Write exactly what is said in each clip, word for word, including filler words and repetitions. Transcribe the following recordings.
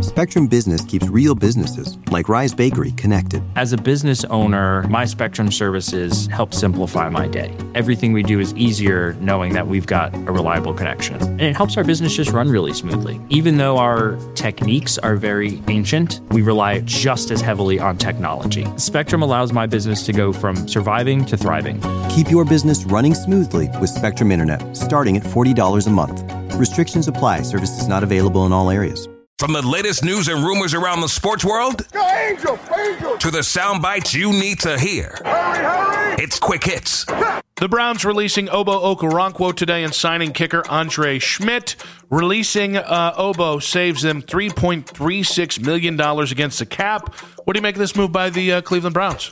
Spectrum Business keeps real businesses, like Rise Bakery, connected. As a business owner, my Spectrum services help simplify my day. Everything we do is easier knowing that we've got a reliable connection. And it helps our business just run really smoothly. Even though our techniques are very ancient, we rely just as heavily on technology. Spectrum allows my business to go from surviving to thriving. Keep your business running smoothly with Spectrum Internet, starting at forty dollars a month. Restrictions apply. Services not available in all areas. From the latest news and rumors around the sports world Go Angel, Angel. to the sound bites you need to hear. Hurry, hurry. It's Quick Hits. The Browns releasing Obo Okoronkwo today and signing kicker Andre Schmidt. Releasing uh, Obo saves them three point three six million dollars against the cap. What do you make of this move by the uh, Cleveland Browns?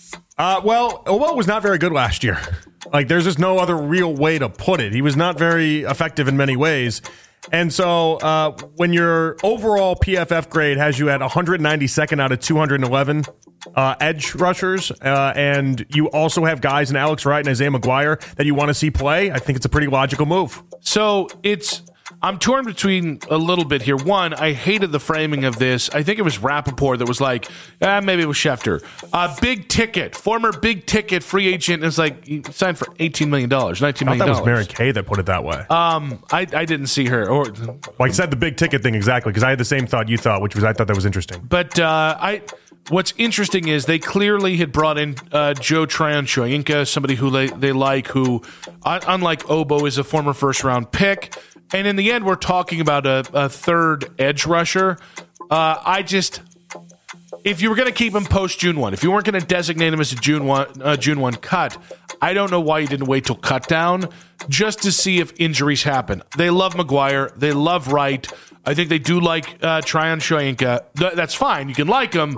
Uh, well, Obo was not very good last year. Like, there's just no other real way to put it. He was not very effective in many ways. And so uh, when your overall P F F grade has you at one hundred ninety-second out of two hundred eleven uh, edge rushers, uh, and you also have guys in Alex Wright and Isaiah McGuire that you want to see play, I think it's a pretty logical move. So it's... I'm torn between a little bit here. One, I hated the framing of this. I think it was Rappaport that was like, ah, maybe it was Schefter. Uh, big ticket, former big ticket free agent. It's like, he signed for eighteen million dollars, nineteen million dollars. I thought that was Mary Kay that put it that way. Um, I, I didn't see her. Or, well, I said the big ticket thing exactly, because I had the same thought you thought, which was I thought that was interesting. But uh, I... What's interesting is they clearly had brought in uh, Joe Tryon-Shoyinka, somebody who they, they like, who, uh, unlike Obo, is a former first-round pick. And in the end, we're talking about a, a third edge rusher. Uh, I just, if you were going to keep him post-June first, if you weren't going to designate him as a June first, uh, June first cut, I don't know why you didn't wait till cut down just to see if injuries happen. They love McGuire. They love Wright. I think they do like uh, Tryon-Shoyinka. Th- that's fine. You can like him.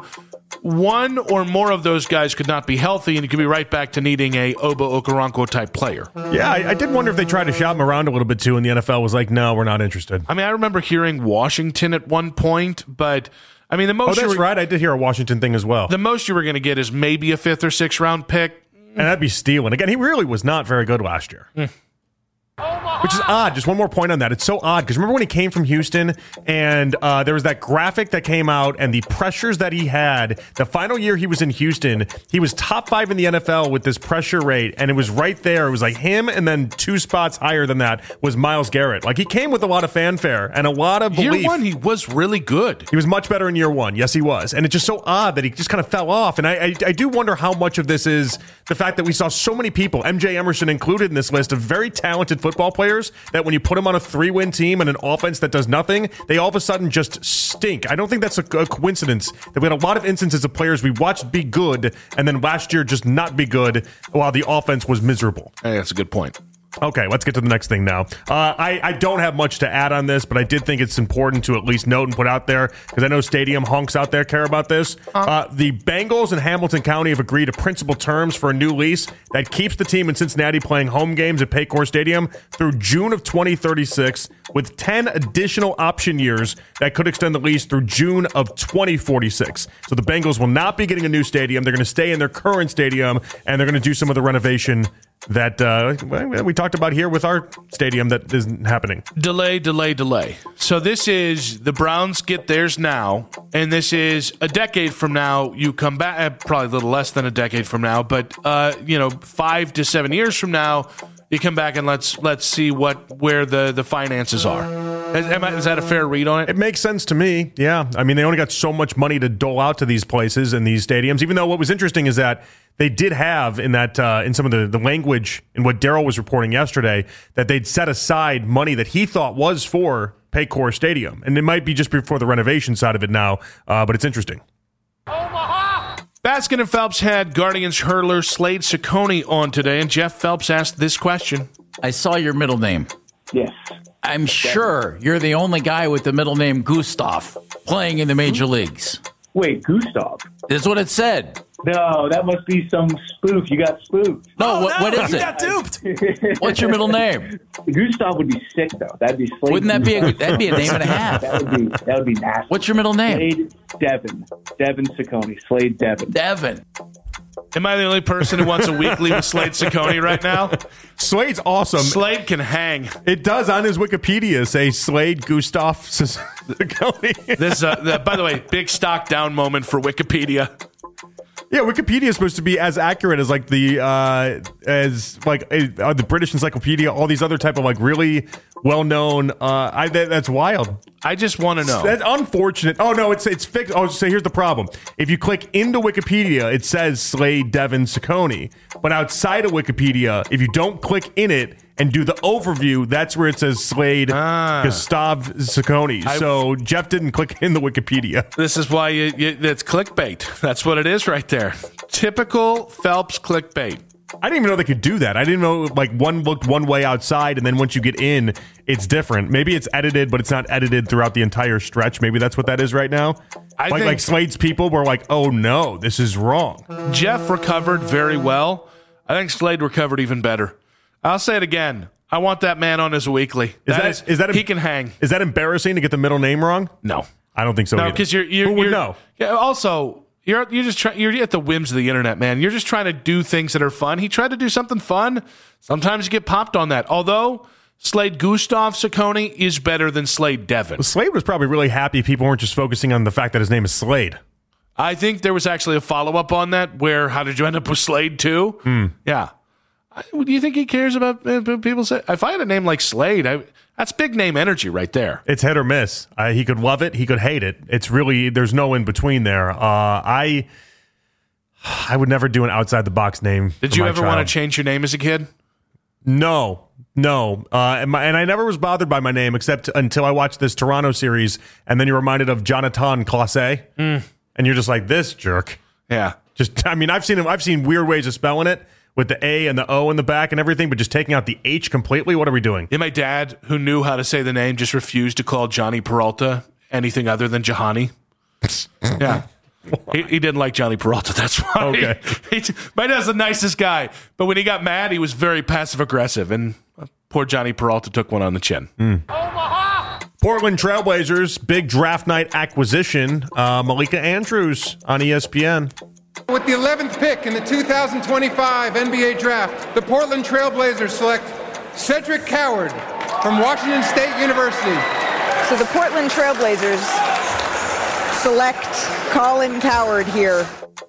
One or more of those guys could not be healthy, and you could be right back to needing a Obo Okoronkwo type player. Yeah, I, I did wonder if they tried to shop him around a little bit too, and the N F L was like, no, we're not interested. I mean, I remember hearing Washington at one point, but I mean, the most. Oh, that's you were, right. I did hear a Washington thing as well. The most you were going to get is maybe a fifth or sixth round pick, and that'd be stealing. Again, he really was not very good last year. Mm. Which is odd. Just one more point on that. It's so odd because remember when he came from Houston and uh, there was that graphic that came out and the pressures that he had. The final year he was in Houston, he was top five in the N F L with this pressure rate, and it was right there. It was like him, and then two spots higher than that was Myles Garrett. Like he came with a lot of fanfare and a lot of belief. Year one, he was really good. He was much better in year one. Yes, he was. And it's just so odd that he just kind of fell off. And I, I, I do wonder how much of this is the fact that we saw so many people, M J Emerson included in this list of very talented football players, that when you put them on a three-win team and an offense that does nothing, they all of a sudden just stink. I don't think that's a, a coincidence that we had a lot of instances of players we watched be good and then last year just not be good while the offense was miserable. Hey, that's a good point. Okay, let's get to the next thing now. Uh, I, I don't have much to add on this, but I did think it's important to at least note and put out there, because I know stadium honks out there care about this. Uh, the Bengals and Hamilton County have agreed to principal terms for a new lease that keeps the team in Cincinnati playing home games at Paycor Stadium through June of twenty thirty-six, with ten additional option years that could extend the lease through June of twenty forty-six. So the Bengals will not be getting a new stadium. They're going to stay in their current stadium, and they're going to do some of the renovation that uh, we talked about here with our stadium that isn't happening. Delay, delay, delay. So this is the Browns get theirs now, and this is a decade from now. You come back, probably a little less than a decade from now, but uh, you know, five to seven years from now, you come back and let's let's see what where the, the finances are. Is, am I, is that a fair read on it? It makes sense to me. Yeah, I mean, they only got so much money to dole out to these places and these stadiums. Even though what was interesting is that they did have in that uh, in some of the, the language in what Daryl was reporting yesterday that they'd set aside money that he thought was for Paycor Stadium, and it might be just before the renovation side of it now, uh, but it's interesting. Baskin and Phelps had Guardians hurler Slade Ciccone on today, and Jeff Phelps asked this question. I saw your middle name. Yes. I'm sure you're the only guy with the middle name Gustav playing in the major leagues. Wait, Gustav? That's what it said. No, that must be some spoof. You got spoofed. No, oh, what, no, what is you it? got duped. What's your middle name? Gustav would be sick, though. That'd be Slade. Wouldn't that be a, that'd be a name and a half? That would be that would be nasty. What's your middle name? Slade Devin. Devin Ciccone. Slade Devin. Devin. Am I the only person who wants a weekly with Slade Ciccone right now? Slade's awesome. Slade can hang. It does on his Wikipedia say Slade Gustav Ciccone. This, uh, the, by the way, big stock down moment for Wikipedia. Yeah, Wikipedia is supposed to be as accurate as like the uh, as like uh, the British Encyclopedia, all these other type of like really well known. Uh, I that, that's wild. I just want to know. That's unfortunate. Oh no, it's it's fixed. Oh, so here's the problem. If you click into Wikipedia, it says Slade Devin Ciccone, but outside of Wikipedia, if you don't click in it and do the overview, that's where it says Slade Ah. Gustav Ciccone. I- So Jeff didn't click in the Wikipedia. This is why you, you, it's clickbait. That's what it is right there. Typical Phelps clickbait. I didn't even know they could do that. I didn't know like one looked one way outside, and then once you get in, it's different. Maybe it's edited, but it's not edited throughout the entire stretch. Maybe that's what that is right now. I like think- like Slade's people were like, "Oh no, this is wrong." Jeff recovered very well. I think Slade recovered even better. I'll say it again. I want that man on his weekly. Is that that is, is that he can hang? Is that embarrassing to get the middle name wrong? No, I don't think so. no, either. because you're you're, Who would you're know? Yeah. Also, you're you're just try, you're at the whims of the internet, man. You're just trying to do things that are fun. He tried to do something fun. Sometimes you get popped on that. Although Slade Gustav Ciccone is better than Slade Devin. Slade was probably really happy people weren't just focusing on the fact that his name is Slade. I think there was actually a follow up on that. Where how did you end up with Slade too? Hmm. Yeah. I- Do you think he cares about uh, people say? If I had a name like Slade, I, that's big name energy right there. It's hit or miss. Uh, he could love it. He could hate it. It's really, there's no in between there. Uh, I I would never do an outside the box name. Did for you my ever child. want to change your name as a kid? No, no. Uh, and, my, and I never was bothered by my name except until I watched this Toronto series, and then you're reminded of Jonathan Classe, mm. and you're just like, this jerk. Yeah. Just, I mean, I've seen I've seen weird ways of spelling it with the A and the O in the back and everything, but just taking out the H completely. What are we doing? Yeah, my dad, who knew how to say the name, just refused to call Johnny Peralta anything other than Jahani. Yeah. He, he didn't like Johnny Peralta. That's why. Okay. He, he, my dad's the nicest guy, but when he got mad, he was very passive aggressive, and uh, poor Johnny Peralta took one on the chin. Mm. Portland Trailblazers, big draft night acquisition. Uh, Malika Andrews on E S P N. With the eleventh pick in the two thousand twenty-five N B A Draft, the Portland Trailblazers select Cedric Coward from Washington State University. So the Portland Trailblazers select Colin Coward here.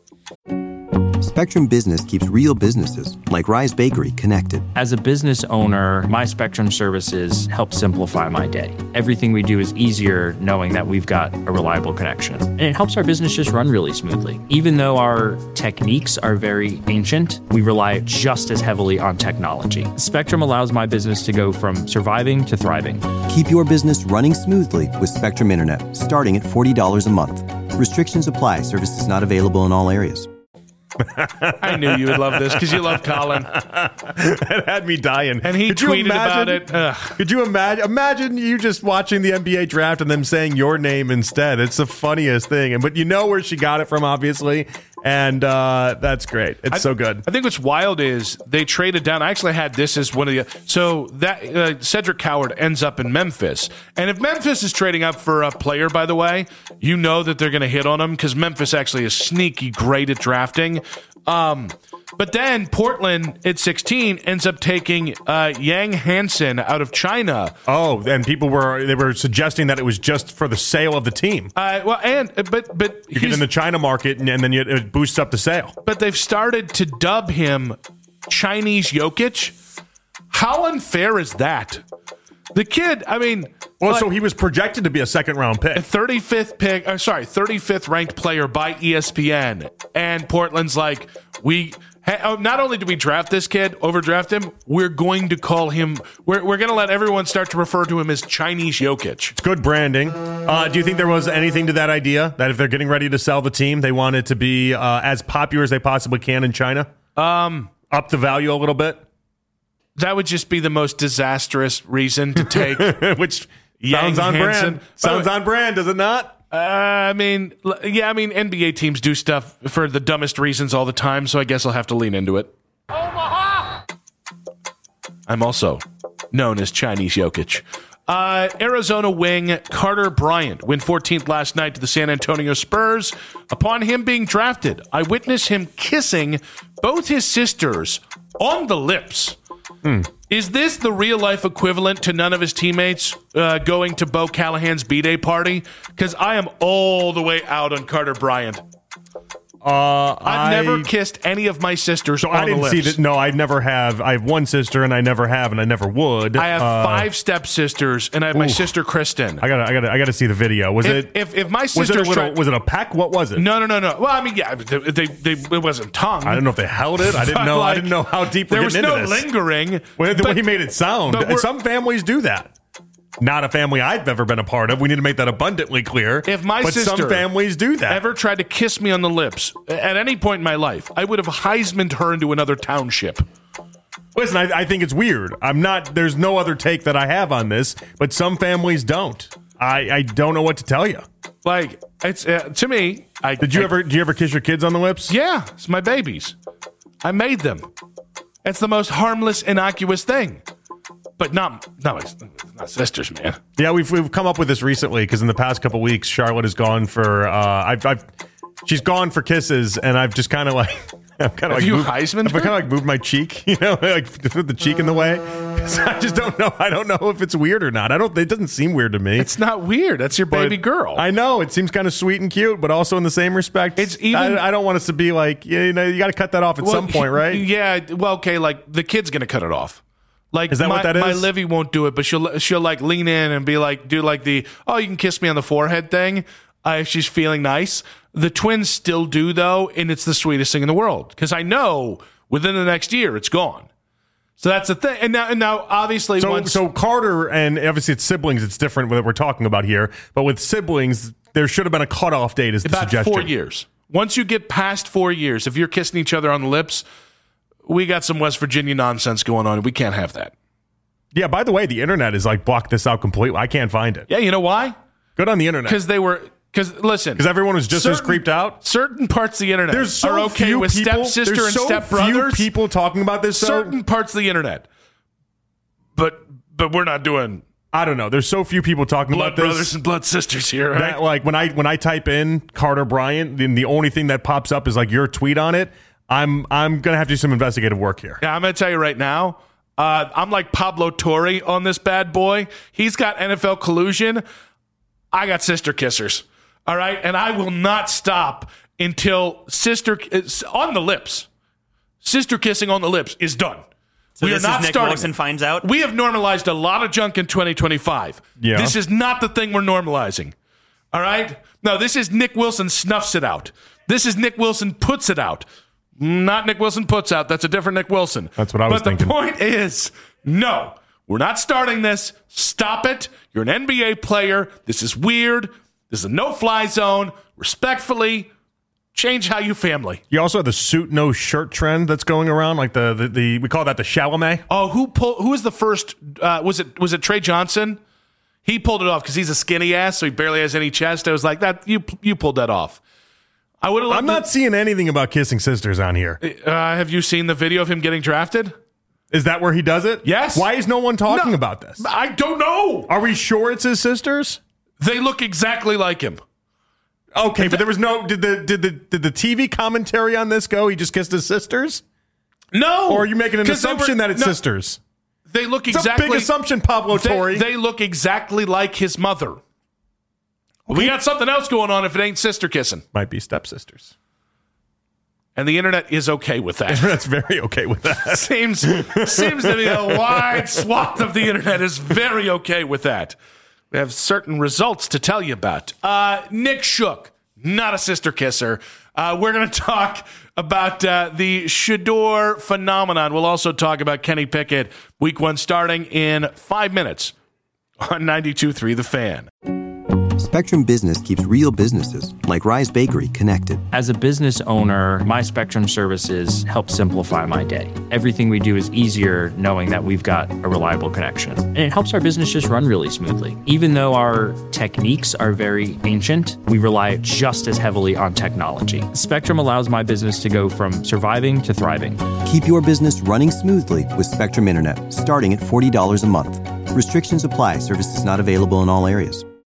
Spectrum Business keeps real businesses, like Rise Bakery, connected. As a business owner, my Spectrum services help simplify my day. Everything we do is easier knowing that we've got a reliable connection. And it helps our business just run really smoothly. Even though our techniques are very ancient, we rely just as heavily on technology. Spectrum allows my business to go from surviving to thriving. Keep your business running smoothly with Spectrum Internet, starting at forty dollars a month. Restrictions apply. Services not available in all areas. I knew you would love this because you love Colin. It had me dying. And he Could you tweeted imagine- about it. Ugh. Could you imagine? Imagine you just watching the N B A draft and them saying your name instead. It's the funniest thing. And but you know where she got it from, obviously, and uh, that's great. It's I- so good. I think what's wild is they traded down. I actually had this as one of the. So that uh, Cedric Coward ends up in Memphis. And if Memphis is trading up for a player, by the way, you know that they're going to hit on him because Memphis actually is sneaky great at drafting. Um, but then Portland at sixteen ends up taking uh, Yang Hansen out of China. Oh, and people were they were suggesting that it was just for the sale of the team. Uh, well, and but but You get in the China market, and, and then you, it boosts up the sale. but they've started to dub him Chinese Jokic. How unfair is that? The kid, I mean, Well, like, so he was projected to be a second round pick. thirty-fifth pick, uh, sorry, thirty-fifth ranked player by E S P N, and Portland's like, we ha- oh, not only do we draft this kid, overdraft him, we're going to call him, we're we're going to let everyone start to refer to him as Chinese Jokic. It's good branding. Uh, do you think there was anything to that idea that if they're getting ready to sell the team, they want it to be uh, as popular as they possibly can in China? Um, Up the value a little bit, that would just be the most disastrous reason to take. which Yang sounds on Hansen. brand. By the Sounds way- on brand, does it not? Uh, I mean, l- yeah, I mean, N B A teams do stuff for the dumbest reasons all the time, so I guess I'll have to lean into it. Omaha! I'm also known as Chinese Jokic. Uh, Arizona wing Carter Bryant went fourteenth last night to the San Antonio Spurs. Upon him being drafted, I witnessed him kissing both his sisters on the lips. Mm. Is this the real-life equivalent to none of his teammates uh, going to Bo Callahan's B-Day party? Because I am all the way out on Carter Bryant. Uh, I've I, never kissed any of my sisters so on I didn't the see lips. that. No, I never have. I have one sister, and I never have, and I never would. I have uh, five stepsisters, and I have my oof. sister Kristen. I gotta, I gotta, I gotta see the video. Was If, it? if if my was it, a sisters little, tried, was it a peck? What was it? no, no, no, no. Well, I mean, yeah, they, they, they it wasn't tongue. I don't know if they held it. I didn't know. Like, I didn't know how deep we're there was getting no into this. lingering. Well, the but- way he made it sound. but we're- Some families do that. Not a family I've ever been a part of. We need to make that abundantly clear. If my but sister some families do that. ever tried to kiss me on the lips at any point in my life, I would have Heisman'd her into another township. Listen, I, I think it's weird. I'm not. There's no other take that I have on this, but some families don't. I, I don't know what to tell you. Like it's uh, to me. I Did you I, ever? Did you ever kiss your kids on the lips? Yeah, it's my babies. I made them. It's the most harmless, innocuous thing. But not, no, it's not sisters, man. Yeah, we've we've come up with this recently because in the past couple weeks, Charlotte has gone for. Uh, I've, I've she's gone for kisses, and I've just kind of like. I've kind of like you moved, Heisman'd I've her? kind of like moved my cheek, you know, like put the cheek in the way. So I just don't know. I don't know if it's weird or not. I don't. It doesn't seem weird to me. It's not weird. That's your baby But girl. I know it seems kind of sweet and cute, but also in the same respect, It's even- I, I don't want us to be like, you know, you got to cut that off at Well, some point, right? Yeah. Well, okay. Like the kid's gonna cut it off. Like Is that my, what that my is? Livy won't do it, but she'll she'll like lean in and be like, do like the oh, you can kiss me on the forehead thing uh, if she's feeling nice. The twins still do though, and it's the sweetest thing in the world because I know within the next year it's gone. So that's the thing. And now, and now obviously, So, once, so Carter and obviously it's siblings. It's different what we're talking about here, but with siblings, there should have been a cutoff date. Is the about suggestion? four years. Once you get past four years, if you're kissing each other on the lips, we got some West Virginia nonsense going on. We can't have that. Yeah. By the way, the internet is like blocked this out completely. I can't find it. Yeah, you know why? Good on the internet Because they were. Because listen, because everyone was just as certain- creeped out. Certain parts of the internet There's so are okay few with people, stepsister there's and so stepbrothers. few people talking about this. Though. Certain parts of the internet, but but we're not doing I don't know. There's so few people talking blood about this. brothers and blood sisters here. Right? That, like when I when I type in Carter Bryant, then the only thing that pops up is like your tweet on it. I'm I'm gonna have to do some investigative work here. Yeah, I'm gonna tell you right now. Uh, I'm like Pablo Torre on this bad boy. He's got N F L collusion. I got sister kissers. All right, and I will not stop until sister on the lips. Sister kissing on the lips is done. So we this are not is Nick starting. Wilson finds out? We have normalized a lot of junk in twenty twenty-five. Yeah. This is not the thing we're normalizing. All right? No, this is Nick Wilson snuffs it out. This is Nick Wilson puts it out. Not Nick Wilson puts out. That's a different Nick Wilson. That's what I was but thinking. But the point is, no, we're not starting this. Stop it. You're an N B A player. This is weird. This is a no-fly zone. Respectfully, change how you family. You also have the suit no shirt trend that's going around, like the the, the we call that the Chalamet. Oh, who pulled? Who was the first? Uh, was it was it Trey Johnson? He pulled it off because he's a skinny ass, so he barely has any chest. I was like, that you you pulled that off. I would have. I'm not seeing anything about kissing sisters on here. Uh, have you seen the video of him getting drafted? Is that where he does it? Yes. Why is no one talking No, about this? I don't know. Are we sure it's his sisters? They look exactly like him. Okay, but there was no did the did the did the T V commentary on this go? He just kissed his sisters? No. Or are you making an 'Cause they assumption were- that it's no, sisters? They look It's exactly. a big assumption, Pablo Torre. They, they look exactly like his mother. We got something else going on if it ain't sister kissing. Might be stepsisters. And the internet is okay with that. That's very okay with that. seems seems to be a wide swath of the internet is very okay with that. We have certain results to tell you about. Uh, Nick Shook, not a sister kisser. Uh, we're going to talk about uh, the Shador phenomenon. We'll also talk about Kenny Pickett, week one starting in five minutes on ninety-two point three The Fan. Spectrum Business keeps real businesses, like Rise Bakery, connected. As a business owner, my Spectrum services help simplify my day. Everything we do is easier knowing that we've got a reliable connection. And it helps our business just run really smoothly. Even though our techniques are very ancient, we rely just as heavily on technology. Spectrum allows my business to go from surviving to thriving. Keep your business running smoothly with Spectrum Internet, starting at forty dollars a month. Restrictions apply. Services not available in all areas.